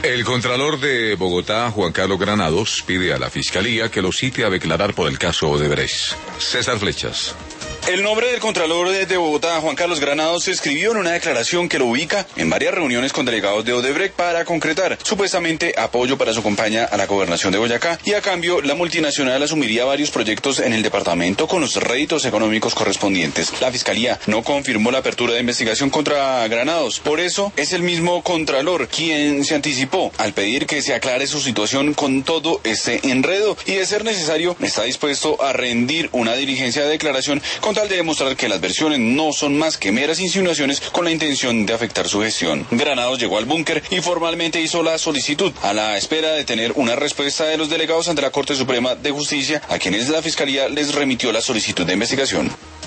El contralor de Bogotá, Juan Carlos Granados, pide a la Fiscalía que lo cite a declarar por el caso Odebrecht. César Flechas. El nombre del contralor de Bogotá, Juan Carlos Granados, se escribió en una declaración que lo ubica en varias reuniones con delegados de Odebrecht para concretar, supuestamente, apoyo para su campaña a la gobernación de Boyacá, y a cambio la multinacional asumiría varios proyectos en el departamento con los réditos económicos correspondientes. La Fiscalía no confirmó la apertura de investigación contra Granados. Por eso, es el mismo contralor quien se anticipó al pedir que se aclare su situación con todo este enredo y, de ser necesario, está dispuesto a rendir una diligencia de declaración con tal de demostrar que las versiones no son más que meras insinuaciones con la intención de afectar su gestión. Granados llegó al búnker y formalmente hizo la solicitud, a la espera de tener una respuesta de los delegados ante la Corte Suprema de Justicia, a quienes la Fiscalía les remitió la solicitud de investigación.